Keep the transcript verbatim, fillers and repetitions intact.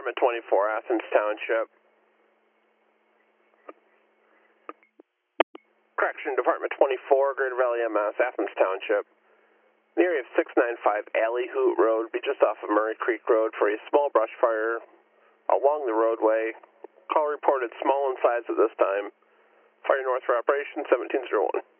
Department twenty-four, Athens Township. Correction, Department twenty-four, Greater Valley M S, Athens Township. The area of six ninety-five Alley Hoot Road, be just off of Murray Creek Road for a small brush fire along the roadway. Call reported small in size at this time. Fire north for operation seventeen oh one.